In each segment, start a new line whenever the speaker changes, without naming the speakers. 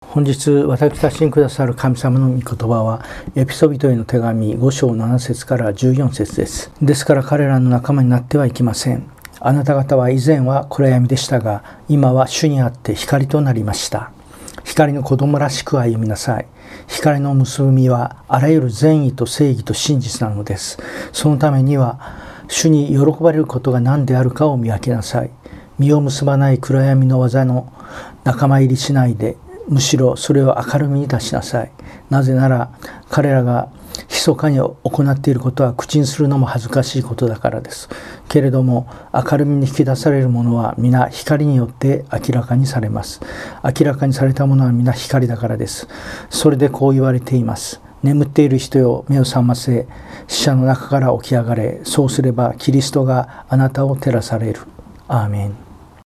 本日私たちにくださる神様の御言葉はエピソビトへの手紙5章7節から14節です。ですから彼らの仲間になってはいけません。あなた方は以前は暗闇でしたが、今は主にあって光となりました。光の子供らしく歩みなさい。光の結びみはあらゆる善意と正義と真実なのです。そのためには主に喜ばれることが何であるかを見分けなさい。実を結ばない暗闇の技の仲間入りしないで、むしろそれを明るみに出しなさい。なぜなら彼らが密かに行っていることは口にするのも恥ずかしいことだからです。けれども明るみに引き出されるものは皆光によって明らかにされます。明らかにされたものは皆光だからです。それでこう言われています。眠っている人よ、目を覚ませ、死者の中から起き上がれ。そうすればキリストがあなたを照らされる。アーメン。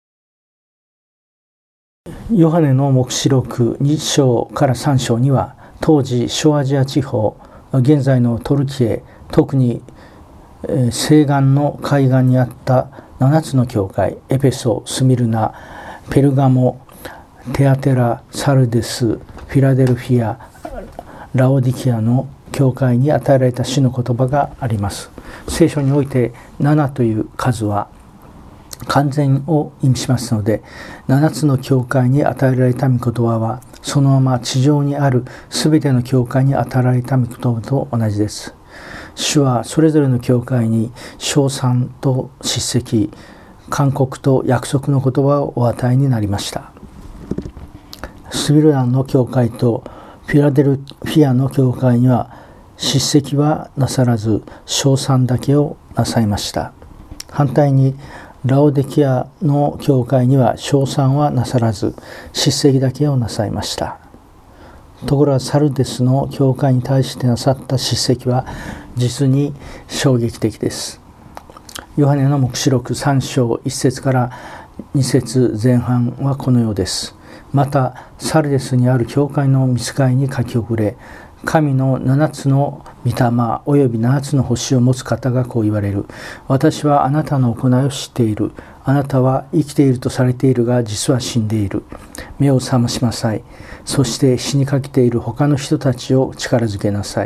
ヨハネの黙示録2章から3章には、当時小アジア地方、現在のトルキエ、特に西岸の海岸にあった7つの教会、エペソ、スミルナ、ペルガモ、テアテラ、サルデス、フィラデルフィア、ラオディキアの教会に与えられた主の言葉があります。聖書において7という数は完全を意味しますので、7つの教会に与えられた御言葉はそのまま地上にあるすべての教会に与えられた御言葉と同じです。主はそれぞれの教会に称賛と叱責、勧告と約束の言葉をお与えになりました。スビルナの教会とフィラデルフィアの教会には叱責はなさらず称賛だけをなさいました。反対にラオデキアの教会には称賛はなさらず叱責だけをなさいました。ところがサルデスの教会に対してなさった叱責は実に衝撃的です。ヨハネの黙示録3章1節から2節前半はこのようです。またサルデスにある教会の御使いに書き送れ、神の7つの御霊および7つの星を持つ方がこう言われる。私はあなたの行いを知っている。あなたは生きているとされているが実は死んでいる。目を覚ましなさい。そして死にかけている他の人たちを力づけなさい。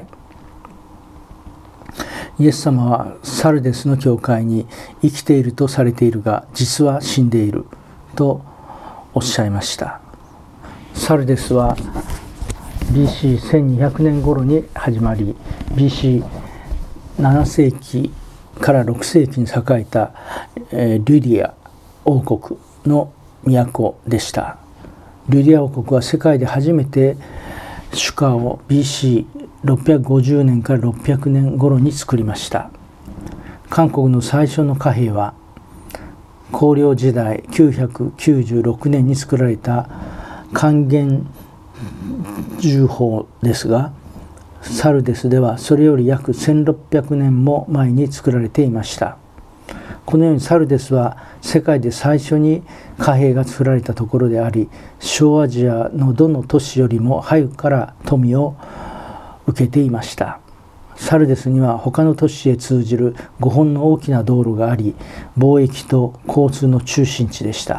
イエス様はサルデスの教会に生きているとされているが実は死んでいるとおっしゃいました。サルデスはBC1200 年頃に始まり、BC7 世紀から6世紀に栄えたリュディア王国の都でした。リュディア王国は世界で初めて主家を BC650 年から600年頃に作りました。韓国の最初の貨幣は高陵時代996年に作られた還元重宝ですが、サルデスではそれより約1600年も前に作られていました。このようにサルデスは世界で最初に貨幣が作られたところであり、小アジアのどの都市よりも早くから富を受けていました。サルデスには他の都市へ通じる5本の大きな道路があり、貿易と交通の中心地でした。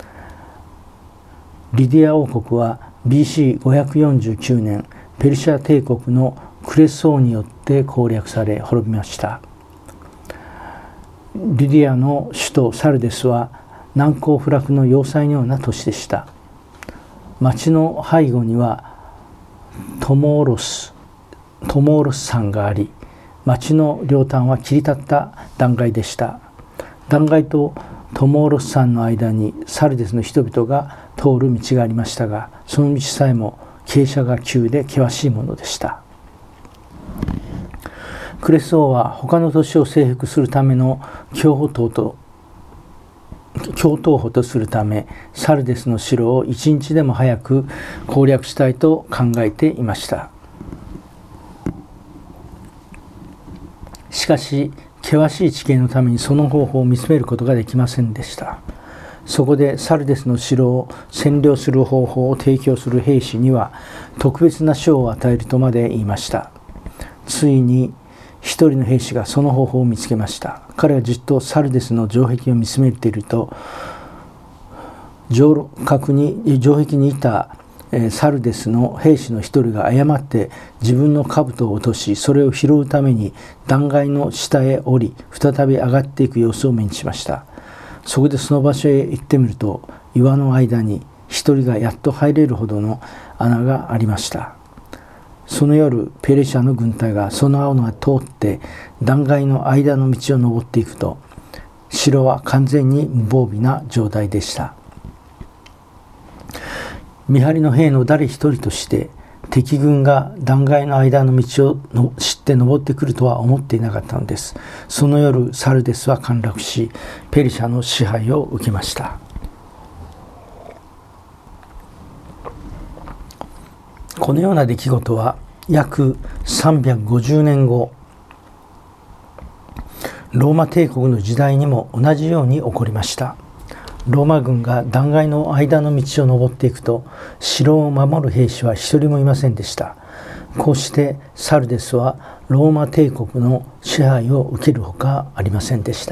リディア王国はBC549 年ペルシャ帝国のクレソーによって攻略され滅びました。リディアの首都サルデスは難攻不落の要塞のような都市でした。町の背後にはトモーロス山があり、町の両端は切り立った断崖でした。断崖とトモーロス山の間にサルデスの人々が通る道がありましたが、その道さえも傾斜が急で険しいものでした。クレス王は他の都市を征服するための共闘補とするため、サルデスの城を一日でも早く攻略したいと考えていました。しかし険しい地形のためにその方法を見つめることができませんでした。そこでサルデスの城を占領する方法を提供する兵士には特別な賞を与えるとまで言いました。ついに一人の兵士がその方法を見つけました。彼はじっとサルデスの城壁を見つめていると、城壁にいたサルデスの兵士の一人が誤って自分の兜を落とし、それを拾うために断崖の下へ降り、再び上がっていく様子を目にしました。そこでその場所へ行ってみると、岩の間に一人がやっと入れるほどの穴がありました。その夜、ペルシャの軍隊がその穴を通って断崖の間の道を登っていくと、城は完全に無防備な状態でした。見張りの兵の誰一人として敵軍が断崖の間の道を知って登ってくるとは思っていなかったのです。その夜、サルデスは陥落し、ペルシャの支配を受けました。このような出来事は約350年後、ローマ帝国の時代にも同じように起こりました。ローマ軍が断崖の間の道を登っていくと、城を守る兵士は一人もいませんでした。こうしてサルデスはローマ帝国の支配を受けるほかありませんでした。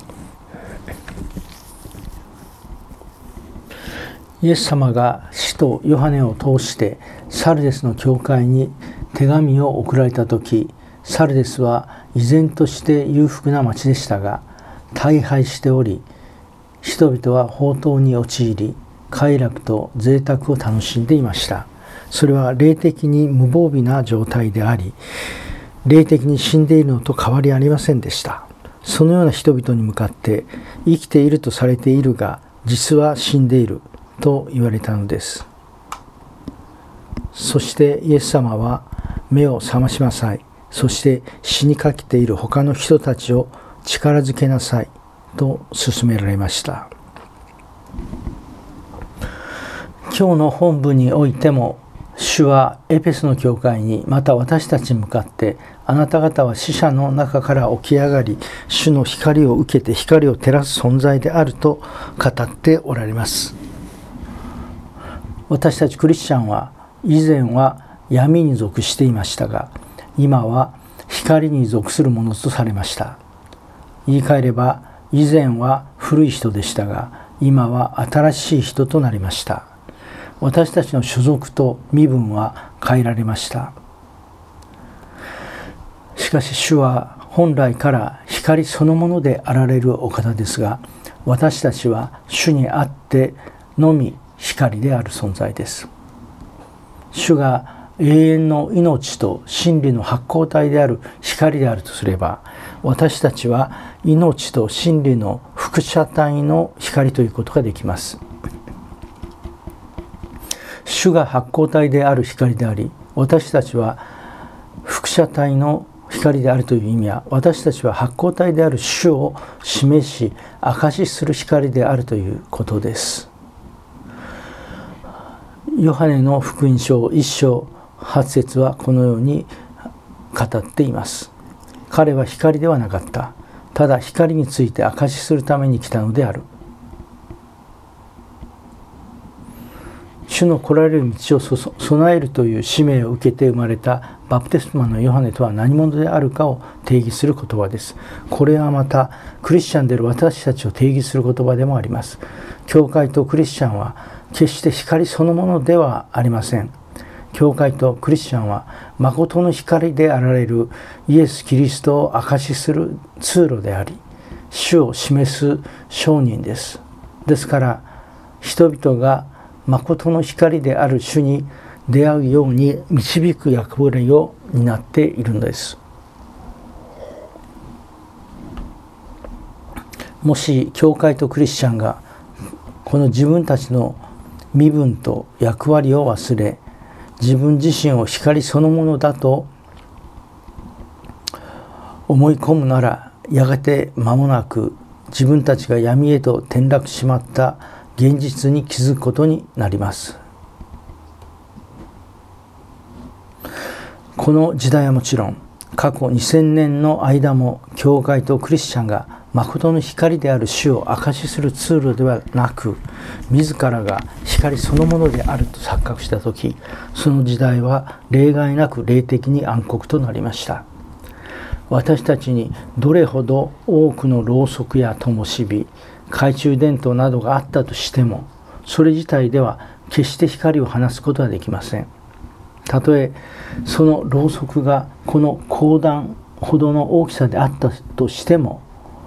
イエス様が使徒ヨハネを通してサルデスの教会に手紙を送られたとき、サルデスは依然として裕福な町でしたが、大敗しており、人々は放蕩に陥り、快楽と贅沢を楽しんでいました。それは霊的に無防備な状態であり、霊的に死んでいるのと変わりありませんでした。そのような人々に向かって、生きているとされているが、実は死んでいると言われたのです。そしてイエス様は、目を覚ましなさい。そして死にかけている他の人たちを力づけなさい。と勧められました。今日の本文においても、主はエペスの教会に、また私たちに向かって、あなた方は死者の中から起き上がり、主の光を受けて光を照らす存在であると語っておられます。私たちクリスチャンは、以前は闇に属していましたが、今は光に属するものとされました。言い換えれば、以前は古い人でしたが、今は新しい人となりました。私たちの所属と身分は変えられました。しかし主は本来から光そのものであられるお方ですが、私たちは主にあってのみ光である存在です。主が永遠の命と真理の発光体である光であるとすれば、私たちは命と真理の輻射体の光ということができます。主が発光体である光であり、私たちは輻射体の光であるという意味は、私たちは発光体である主を示し証しする光であるということです。ヨハネの福音書1章8節はこのように語っています。彼は光ではなかった。ただ光について証しするために来たのである。主の来られる道を備えるという使命を受けて生まれたバプテスマのヨハネとは何者であるかを定義する言葉です。これはまたクリスチャンである私たちを定義する言葉でもあります。教会とクリスチャンは決して光そのものではありません。教会とクリスチャンは誠の光であられるイエス・キリストを証しする通路であり、主を示す証人です。ですから人々が誠の光である主に出会うように導く役割を担っているのです。もし教会とクリスチャンがこの自分たちの身分と役割を忘れ、自分自身を光そのものだと思い込むなら、やがて間もなく自分たちが闇へと転落しまった現実に気づくことになります。この時代はもちろん、過去2000年の間も教会とクリスチャンが誠の光である主を証しするツールではなく、自らが光そのものであると錯覚したとき、その時代は例外なく霊的に暗黒となりました。私たちにどれほど多くのろうそくや灯火、懐中電灯などがあったとしても、それ自体では決して光を放つことはできません。たとえそのろうそくがこの光弾ほどの大きさであったとしても、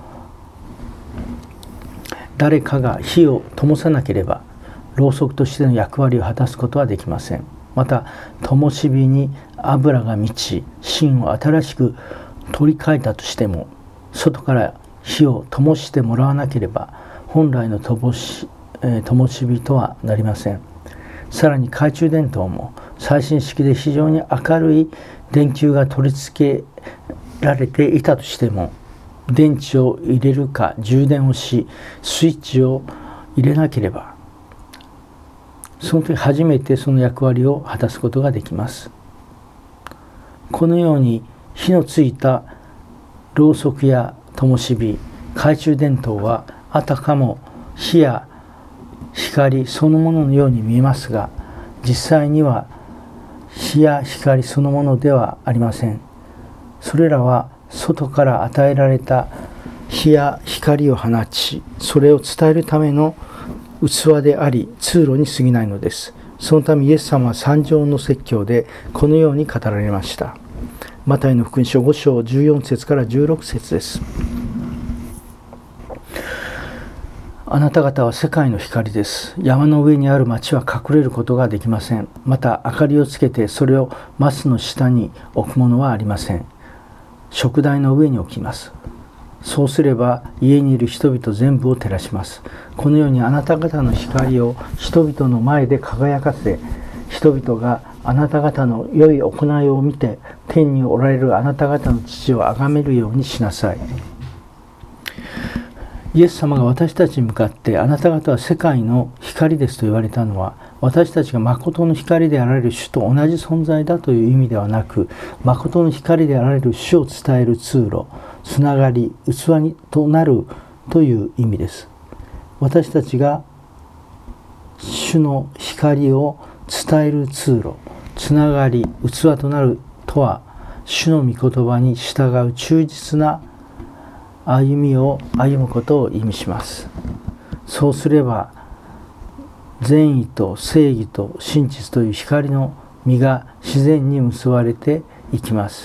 誰かが火を灯さなければろうそくとしての役割を果たすことはできません。また灯火に油が満ち芯を新しく取り替えたとしても、外から火を灯してもらわなければ本来の灯火とはなりません。さらに懐中電灯も最新式で非常に明るい電球が取り付けられていたとしても、電池を入れるか充電をしスイッチを入れなければ、その時初めてその役割を果たすことができます。このように火のついたろうそくや灯火、懐中電灯はあたかも火や光そのもののように見えますが、実際には火や光そのものではありません。それらは外から与えられた火や光を放ち、それを伝えるための器であり通路に過ぎないのです。そのためイエス様は三条の説教でこのように語られました。マタイの福音書5章14節から16節です。あなた方は世界の光です。山の上にある町は隠れることができません。また明かりをつけてそれを松の下に置くものはありません。燭台の上に置きます。そうすれば家にいる人々全部を照らします。このようにあなた方の光を人々の前で輝かせ、人々があなた方の良い行いを見て天におられるあなた方の父を崇めるようにしなさい。イエス様が私たちに向かってあなた方は世界の光ですと言われたのは、私たちが誠の光であられる主と同じ存在だという意味ではなく、誠の光であられる主を伝える通路、つながり、器となるという意味です。私たちが主の光を伝える通路、つながり、器となるとは、主の御言葉に従う忠実な歩みを歩むことを意味します。そうすれば善意と正義と真実という光の実が自然に結ばれていきます。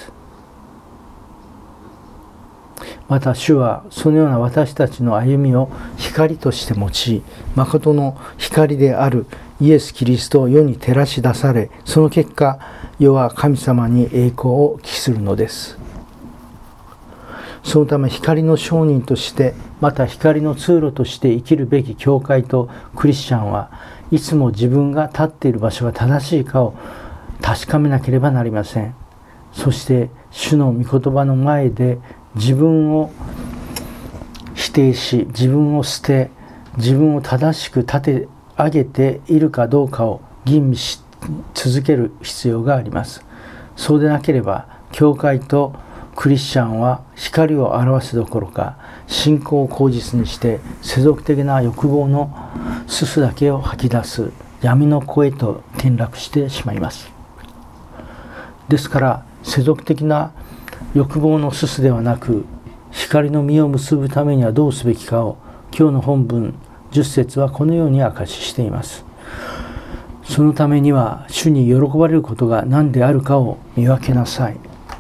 また主はそのような私たちの歩みを光として用い、誠の光であるイエス・キリストを世に照らし出され、その結果世は神様に栄光を期するのです。そのため光の証人として、また光の通路として生きるべき教会とクリスチャンはいつも自分が立っている場所が正しいかを確かめなければなりません。そして主の御言葉の前で自分を否定し、自分を捨て、自分を正しく立て上げているかどうかを吟味し続ける必要があります。そうでなければ教会とクリスチャンは光を表すどころか、信仰を口実にして世俗的な欲望のすすだけを吐き出す闇の声と転落してしまいます。ですから世俗的な欲望のすすではなく、光の実を結ぶためにはどうすべきかを今日の本文10節はこのように明かししています。そのためには主に喜ばれることが何であるかを見分けなさい。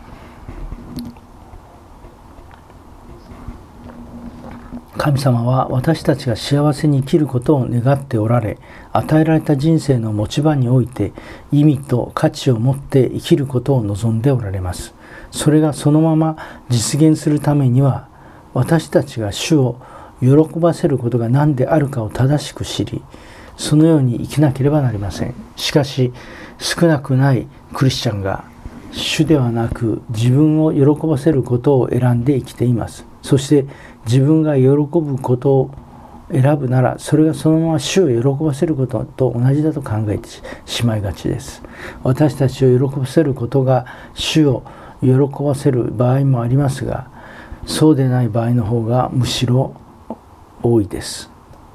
神様は私たちが幸せに生きることを願っておられ、与えられた人生の持ち場において意味と価値を持って生きることを望んでおられます。それがそのまま実現するためには、私たちが主を喜ばせることが何であるかを正しく知り、そのように生きなければなりません。しかし少なくないクリスチャンが主ではなく自分を喜ばせることを選んで生きています。そして自分が喜ぶことを選ぶなら、それがそのまま主を喜ばせることと同じだと考えてしまいがちです。私たちを喜ばせることが主を喜ばせる場合もありますが、そうでない場合の方がむしろ多いです。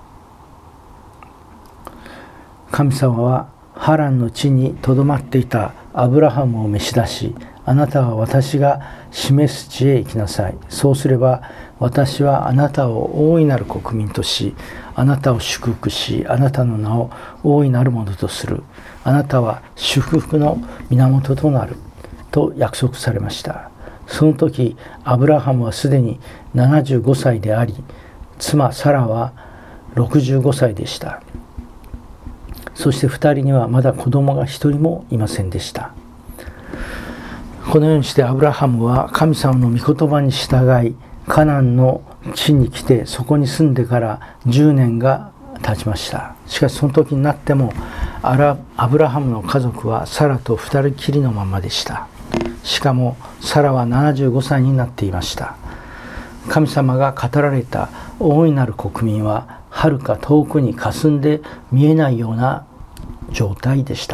神様はハランの地にとどまっていたアブラハムを召し出し、あなたは私が示す地へ行きなさい。そうすれば私はあなたを大いなる国民とし、あなたを祝福し、あなたの名を大いなるものとする。あなたは祝福の源となる。と約束されました。その時、アブラハムはすでに75歳であり、妻サラは65歳でした。そして2人にはまだ子供が1人もいませんでした。このようにしてアブラハムは神様の御言葉に従い、カナンの地に来てそこに住んでから10年が経ちました。しかしその時になってもアブラハムの家族はサラと2人きりのままでした。しかもサラは75歳になっていました。神様が語られた大いなる国民ははるか遠くに霞んで見えないような状態でした。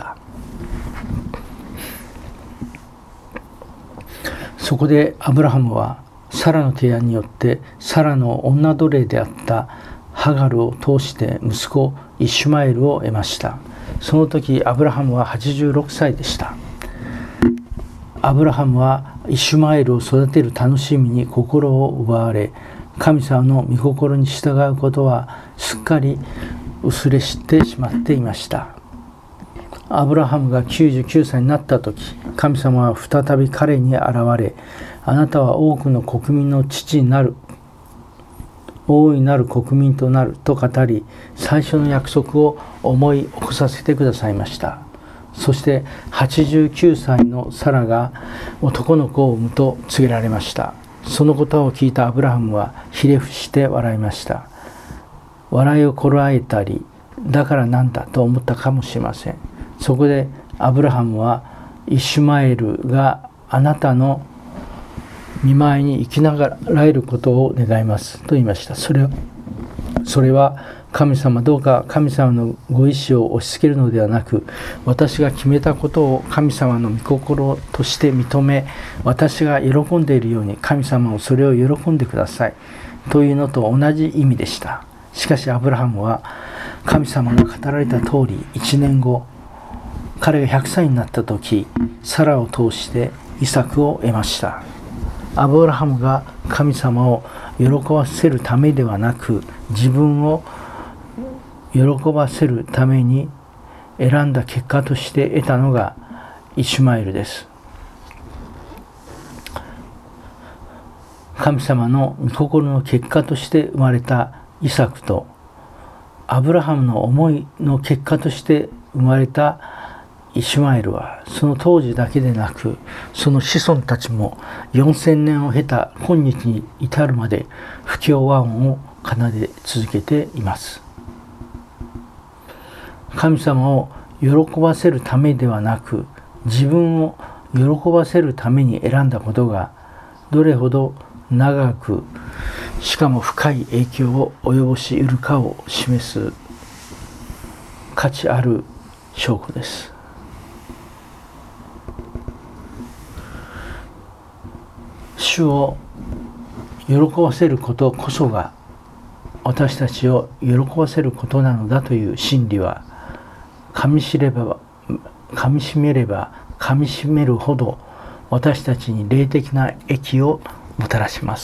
そこでアブラハムはサラの提案によってサラの女奴隷であったハガルを通して息子イシュマエルを得ました。その時アブラハムは86歳でした。アブラハムはイシュマエルを育てる楽しみに心を奪われ、神様の御心に従うことはすっかり薄れしてしまっていました。アブラハムが99歳になった時、神様は再び彼に現れ、あなたは多くの国民の父になる、大いなる国民となると語り、最初の約束を思い起こさせてくださいました。そして89歳のサラが男の子を産むと告げられました。そのことを聞いたアブラハムはひれ伏して笑いました。笑いをこらえたり、だからなんだと思ったかもしれません。そこでアブラハムはイシュマエルがあなたの見舞いに生きながらえることを願いますと言いました。それは神様、どうか神様のご意志を押し付けるのではなく、私が決めたことを神様の御心として認め、私が喜んでいるように神様もそれを喜んでくださいというのと同じ意味でした。しかしアブラハムは神様が語られた通り、1年後、彼が100歳になった時、サラを通してイサクを得ました。アブラハムが神様を喜ばせるためではなく、自分を喜ばせるために選んだ結果として得たのがイシュマエルです。神様の御心の結果として生まれたイサクと、アブラハムの思いの結果として生まれたイシュマエルは、その当時だけでなく、その子孫たちも4000年を経た今日に至るまで不協和音を奏で続けています。神様を喜ばせるためではなく、自分を喜ばせるために選んだことがどれほど長く、しかも深い影響を及ぼし得るかを示す価値ある証拠です。主を喜ばせることこそが私たちを喜ばせることなのだという真理は、噛みしめれば噛みしめるほど私たちに霊的な益をもたらします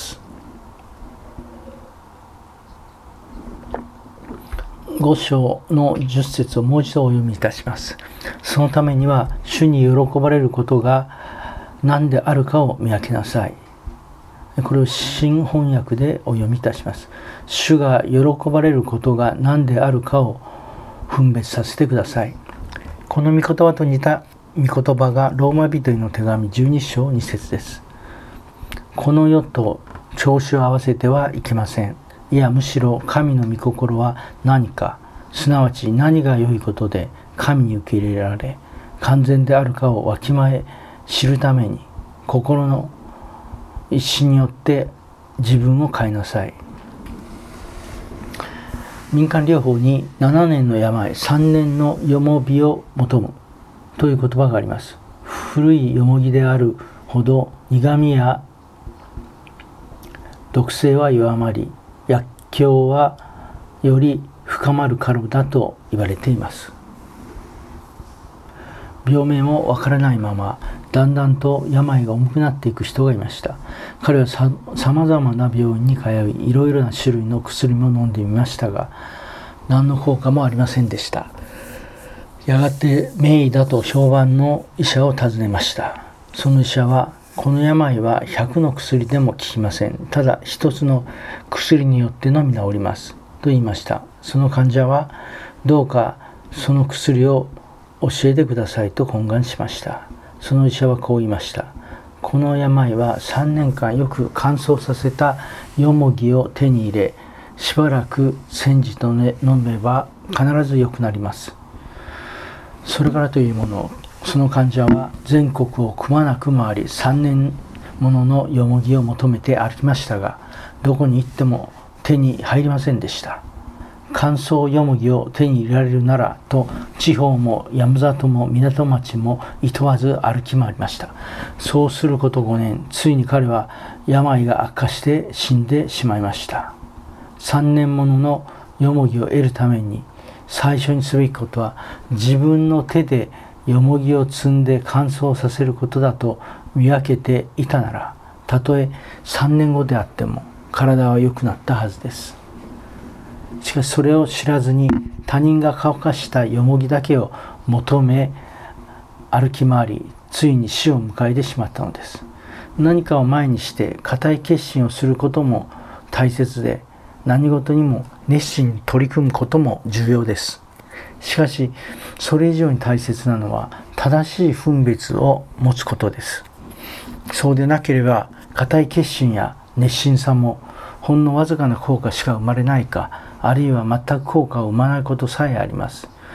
。5章の10節をもう一度お読みいたします。そのためには主に喜ばれることが何であるかを見分けなさい。これを新翻訳でお読みいたします。主が喜ばれることが何であるかを分別させてください。この御言葉と似た御言葉がローマ人への手紙12章2節です。この世と調子を合わせてはいけません。いや、むしろ神の御心は何か、すなわち何が良いことで神に受け入れられ完全であるかをわきまえ知るために、心の一心によって自分を変えなさい。民間療法に7年の病、3年のよもびを求むという言葉があります。古いよもぎであるほど苦みや毒性は弱まり、薬莢はより深まるからだと言われています。 病名もわからないままだんだんと病が重くなっていく人がいました。彼はさまざまな病院に通い、いろいろな種類の薬も飲んでみましたが、何の効果もありませんでした。やがて名医だと評判の医者を訪ねました。その医者は、この病は100の薬でも効きません。ただ一つの薬によってのみ治ります。と言いました。その患者は、どうかその薬を教えてくださいと懇願しました。その医者はこう言いました。この病は3年間よく乾燥させたヨモギを手に入れ、しばらく煎じと飲めば必ず良くなります。それからというもの、その患者は全国をくまなく回り、3年もののヨモギを求めて歩きましたが、どこに行っても手に入りませんでした。乾燥ヨモギを手に入れられるならと、地方も山里も港町もいとわず歩き回りました。そうすること5年、ついに彼は病が悪化して死んでしまいました。3年もののヨモギを得るために、最初にすべきことは、自分の手でヨモギを摘んで乾燥させることだと見分けていたなら、たとえ3年後であっても体は良くなったはずです。しかしそれを知らずに、他人が乾かしたヨモギだけを求め歩き回り、ついに死を迎えてしまったのです。何かを前にして固い決心をすることも大切で、何事にも熱心に取り組むことも重要です。しかしそれ以上に大切なのは、正しい分別を持つことです。そうでなければ、固い決心や熱心さもほんのわずかな効果しか生まれないか、あるいは全く効果を生まないことさえあります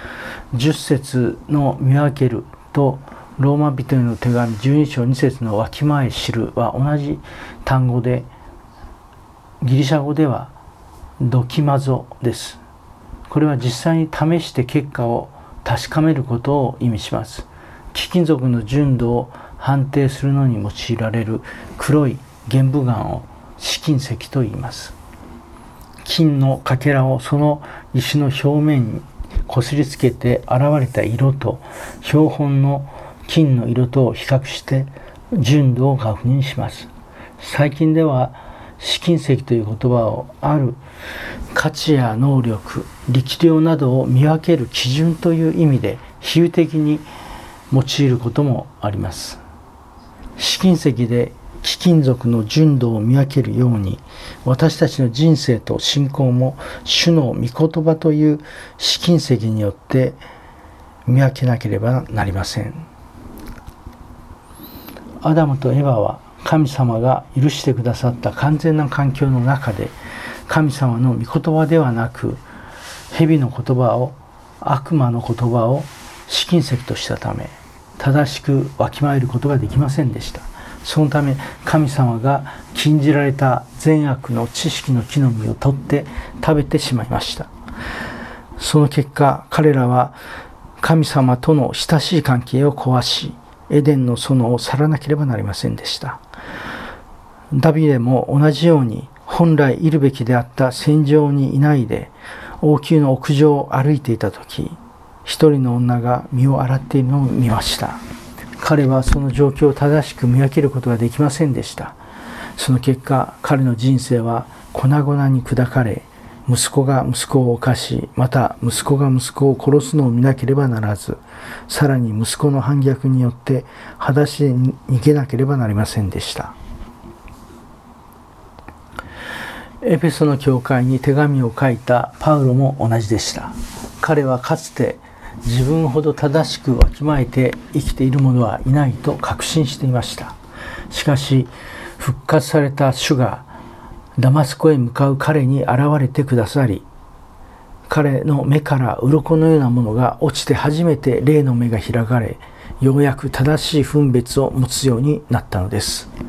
。10節の見分けると、ローマ人への手紙12章2節のわきまえ知るは同じ単語で、ギリシャ語ではドキマゾです。これは実際に試して結果を確かめることを意味します。貴金属の純度を判定するのに用いられる黒い玄武岩を試金石と言います。金のかけらをその石の表面にこすりつけて現れた色と、標本の金の色とを比較して純度を確認します。最近では試金石という言葉をある価値や能力、力量などを見分ける基準という意味で比喩的に用いることもあります。試金石で貴金属の純度を見分けるように、私たちの人生と信仰も主の御言葉という試金石によって見分けなければなりません。アダムとエバは神様が許してくださった完全な環境の中で、神様の御言葉ではなく、蛇の言葉を、悪魔の言葉を試金石としたため、正しくわきまえることができませんでした。そのため神様が禁じられた善悪の知識の木の実を取って食べてしまいました。その結果、彼らは神様との親しい関係を壊し、エデンの園を去らなければなりませんでした。ダビデも同じように、本来いるべきであった戦場にいないで王宮の屋上を歩いていたとき、一人の女が身を洗っているのを見ました。彼はその状況を正しく見分けることができませんでした。その結果、彼の人生は粉々に砕かれ、息子が息子を犯し、また息子が息子を殺すのを見なければならず、さらに息子の反逆によって裸足で逃げなければなりませんでした。エペソの教会に手紙を書いたパウロも同じでした。彼はかつて自分ほど正しくわきまえて生きている者はいないと確信していました。しかし復活された主がダマスコへ向かう彼に現れてくださり、彼の目から鱗のようなものが落ちて初めて霊の目が開かれ、ようやく正しい分別を持つようになったのです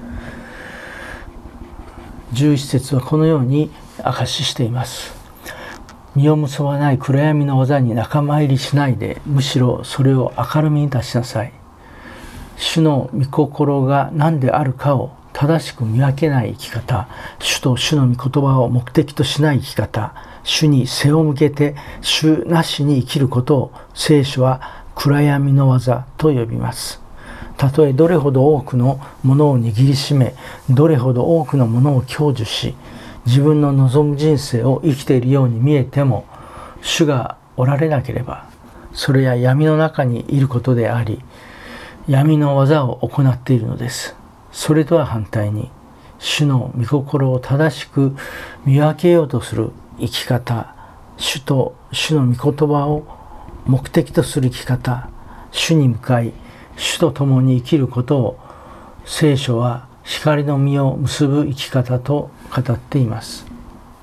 。11節はこのように証ししています。実を結ばない暗闇の技に仲間入りしないで、むしろそれを明るみに出しなさい。主の御心が何であるかを正しく見分けない生き方、主と主の御言葉を目的としない生き方、主に背を向けて主なしに生きることを聖書は暗闇の技と呼びます。たとえどれほど多くのものを握りしめ、どれほど多くのものを享受し、自分の望む人生を生きているように見えても、主がおられなければ、それは闇の中にいることであり、闇の技を行っているのです。それとは反対に、主の御心を正しく見分けようとする生き方、主と主の御言葉を目的とする生き方、主に向かい、主と共に生きることを聖書は光の実を結ぶ生き方と語っています。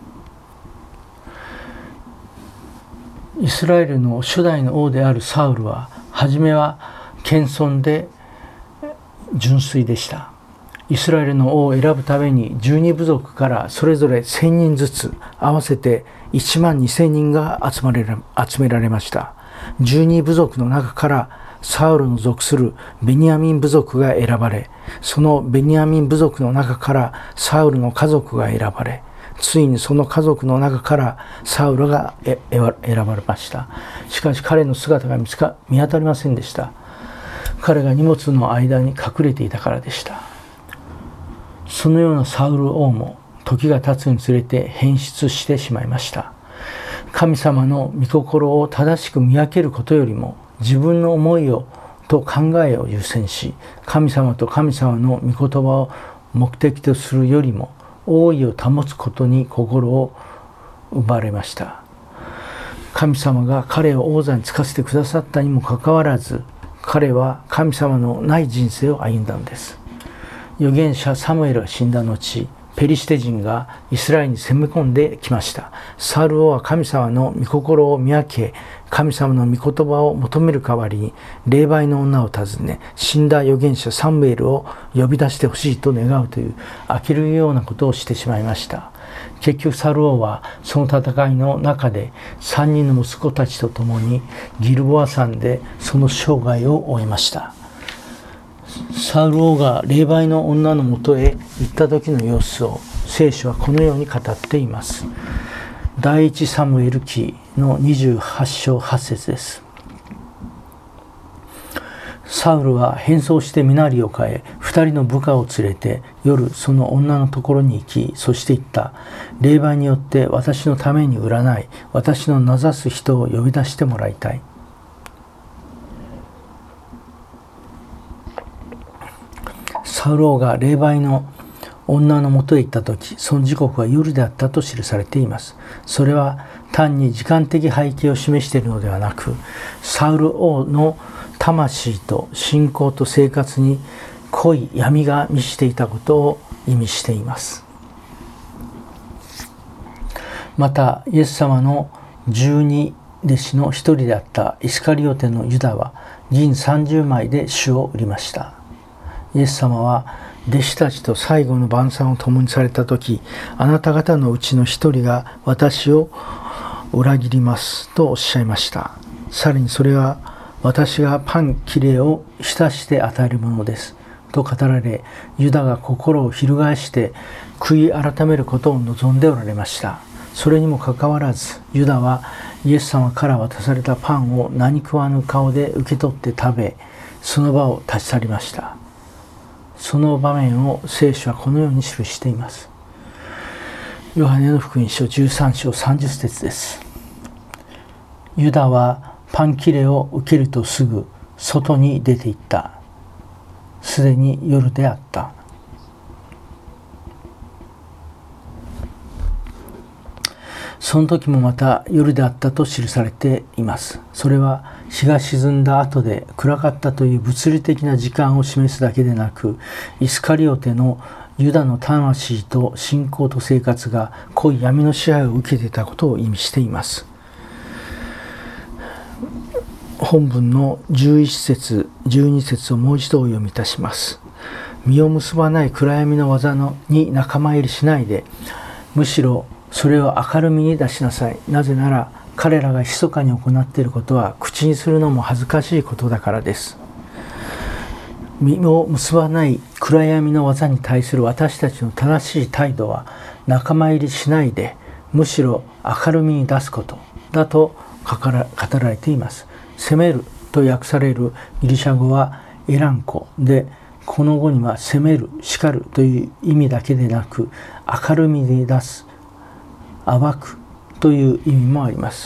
イスラエルの初代の王であるサウルは、初めは謙遜で純粋でした。イスラエルの王を選ぶために12部族からそれぞれ1000人ずつ合わせて1万2000人が集められました。12部族の中からサウルの属するベニヤミン部族が選ばれ、そのベニヤミン部族の中からサウルの家族が選ばれ、ついにその家族の中からサウルが選ばれました。しかし彼の姿が見当たりませんでした。彼が荷物の間に隠れていたからでした。そのようなサウル王も時が経つにつれて変質してしまいました。神様の御心を正しく見分けることよりも、自分の思いと考えを優先し、神様と神様の御言葉を目的とするよりも、王位を保つことに心を奪われました。神様が彼を王座に就かせてくださったにもかかわらず、彼は神様のない人生を歩んだのです。預言者サムエルが死んだ後、ペリシテ人がイスラエルに攻め込んできました。サウル王は神様の御心を見分け、神様の御言葉を求める代わりに、霊媒の女を訪ね、死んだ預言者サムエルを呼び出してほしいと願うという呆れるようなことをしてしまいました。結局サウル王はその戦いの中で3人の息子たちと共にギルボア山でその生涯を終えました。サウル王が霊媒の女のもとへ行った時の様子を聖書はこのように語っています。第一サムエル記の28章8節です。サウルは変装して身なりを変え、2人の部下を連れて夜その女のところに行き、そして言った。霊媒によって私のために占い、私の名指す人を呼び出してもらいたい。サウル王が霊媒の女のもとへ行った時、その時刻は夜であったと記されています。それは単に時間的背景を示しているのではなく、サウル王の魂と信仰と生活に濃い闇が満ちていたことを意味しています。またイエス様の12弟子の一人であったイスカリオテのユダは銀30枚で主を売りました。イエス様は弟子たちと最後の晩餐を共にされた時、あなた方のうちの一人が私を裏切りますとおっしゃいました。さらにそれは私がパン切れを浸して与えるものですと語られ、ユダが心を翻して悔い改めることを望んでおられました。それにもかかわらず、ユダはイエス様から渡されたパンを何食わぬ顔で受け取って食べ、その場を立ち去りました。その場面を聖書はこのように記しています。ヨハネの福音書13章30節です。ユダはパン切れを受けるとすぐ外に出て行った。すでに夜であった。その時もまた夜であったと記されています。それは日が沈んだ後で暗かったという物理的な時間を示すだけでなく、イスカリオテのユダの魂と信仰と生活が濃い闇の支配を受けていたことを意味しています。本文の11節12節をもう一度お読みいたします。実を結ばない暗闇の技に仲間入りしないで、むしろそれを明るみに出しなさい。なぜなら彼らが密かに行っていることは口にするのも恥ずかしいことだからです。実を結ばない暗闇の技に対する私たちの正しい態度は、仲間入りしないで、むしろ明るみに出すことだと語られています。責めると訳されるギリシャ語はエランコで、この語には責める、叱るという意味だけでなく、明るみに出す、暴くという意味もあります。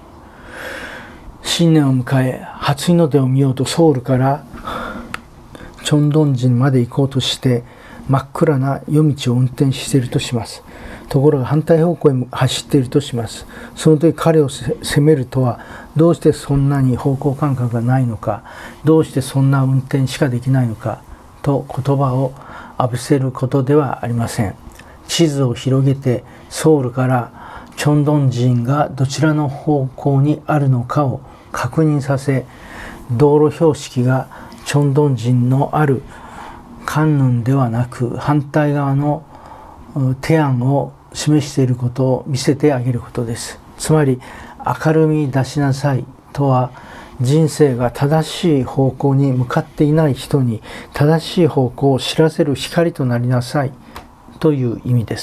新年を迎え、初日の出を見ようとソウルからチョンドンジンまで行こうとして真っ暗な夜道を運転しているとします。ところが反対方向へ走っているとします。その時彼を責めるとは、どうしてそんなに方向感覚がないのか、どうしてそんな運転しかできないのかと言葉を浴びせることではありません。地図を広げてソウルからチョンドンジンがどちらの方向にあるのかを確認させ、道路標識がチョンドンジンのあるカンヌンではなく反対側のテアンを示していることを見せてあげることです。つまり明るみに出しなさいとは、人生が正しい方向に向かっていない人に正しい方向を知らせる光となりなさいという意味です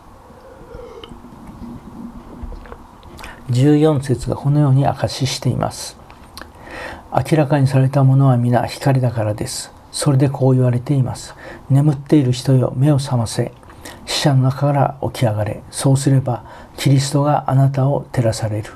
。14節がこのように証ししています。明らかにされたものは皆光だからです。それでこう言われています。眠っている人よ、目を覚ませ。死者の中から起き上がれ。そうすればキリストがあなたを照らされる。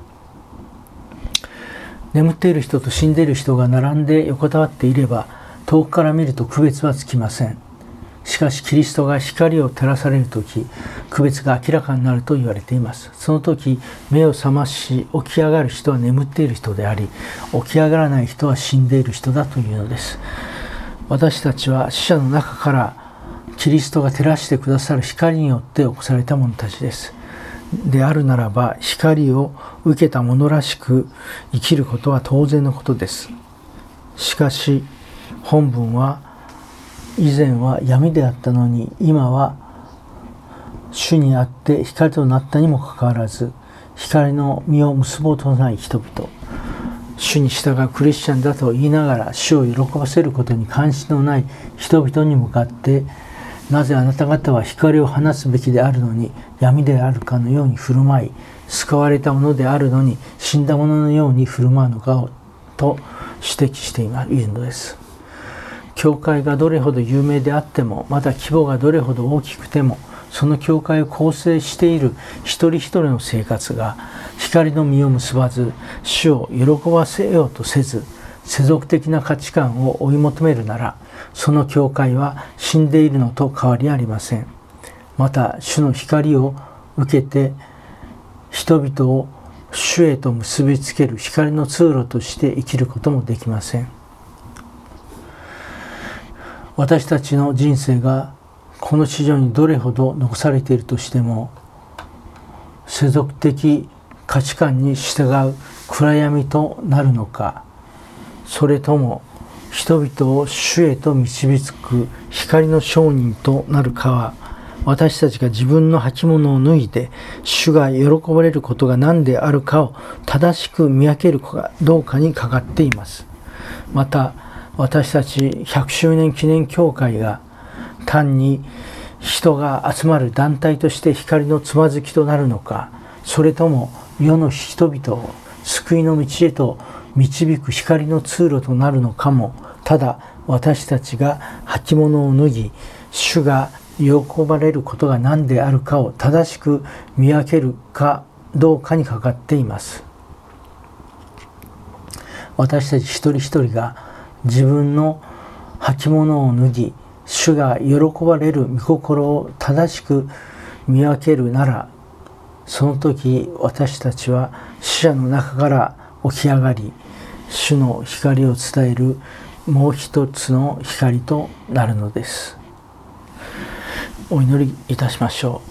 眠っている人と死んでいる人が並んで横たわっていれば、遠くから見ると区別はつきません。しかしキリストが光を照らされるとき、区別が明らかになると言われています。その時、目を覚まし起き上がる人は眠っている人であり、起き上がらない人は死んでいる人だというのです。私たちは死者の中からキリストが照らしてくださる光によって起こされた者たちです。であるならば、光を受けた者らしく生きることは当然のことです。しかし本文は、以前は闇であったのに今は主にあって光となったにもかかわらず、光の実を結ぼうとない人々、主に従うクリスチャンだと言いながら主を喜ばせることに関心のない人々に向かって、なぜあなた方は光を放つべきであるのに闇であるかのように振る舞い、救われたものであるのに死んだもののように振る舞うのかと指摘しているのです。教会がどれほど有名であっても、また規模がどれほど大きくても、その教会を構成している一人一人の生活が光の実を結ばず、主を喜ばせようとせず、世俗的な価値観を追い求めるなら、その教会は死んでいるのと変わりありません。また主の光を受けて人々を主へと結びつける光の通路として生きることもできません。私たちの人生がこの地上にどれほど残されているとしても、世俗的価値観に従う暗闇となるのか、それとも人々を主へと導く光の商人となるかは、私たちが自分の履物を脱いで主が喜ばれることが何であるかを正しく見分けるかどうかにかかっています。また私たち100周年記念教会が単に人が集まる団体として光のつまずきとなるのか、それとも世の人々を救いの道へと導く光の通路となるのかも、ただ私たちが履物を脱ぎ、主が喜ばれることが何であるかを正しく見分けるかどうかにかかっています。私たち一人一人が自分の履物を脱ぎ、主が喜ばれる御心を正しく見分けるなら、その時私たちは死者の中から起き上がり、主の光を伝えるもう一つの光となるのです。お祈りいたしましょ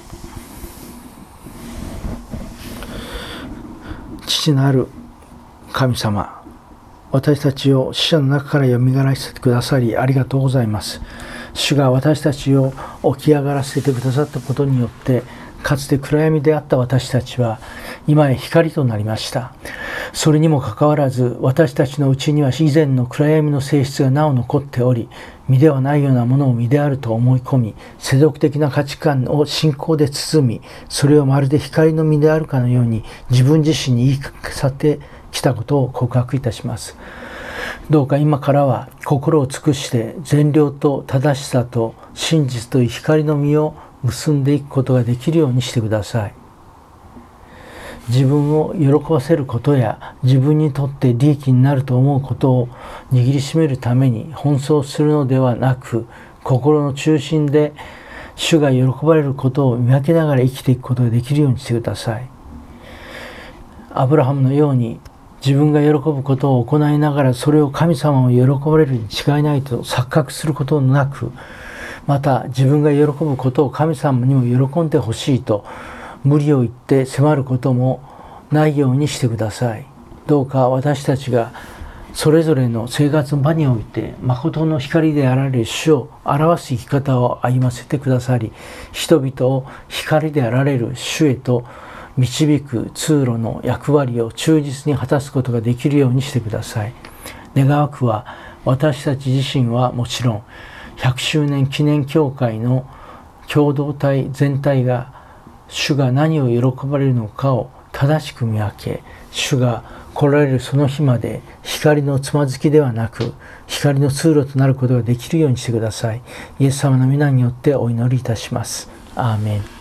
う。父なる神様、私たちを死者の中からよみがえらせてくださりありがとうございます。主が私たちを起き上がらせてくださったことによって、かつて暗闇であった私たちは今や光となりました。それにもかかわらず、私たちのうちには以前の暗闇の性質がなお残っており、身ではないようなものを身であると思い込み、世俗的な価値観を信仰で包み、それをまるで光の身であるかのように自分自身に言い聞かせてきたことを告白いたします。どうか今からは心を尽くして善良と正しさと真実という光の実を結んでいくことができるようにしてください。自分を喜ばせることや自分にとって利益になると思うことを握りしめるために奔走するのではなく、心の中心で主が喜ばれることを見分けながら生きていくことができるようにしてください。アブラハムのように自分が喜ぶことを行いながらそれを神様を喜ばれるに違いないと錯覚することなく、また自分が喜ぶことを神様にも喜んでほしいと無理を言って迫ることもないようにしてください。どうか私たちがそれぞれの生活の場において誠の光であられる主を表す生き方を歩ませてくださり、人々を光であられる主へと導く通路の役割を忠実に果たすことができるようにしてください。願わくは私たち自身はもちろん100周年記念教会の共同体全体が主が何を喜ばれるのかを正しく見分け、主が来られるその日まで光のつまずきではなく光の通路となることができるようにしてください。イエス様の皆によってお祈りいたします。アーメン。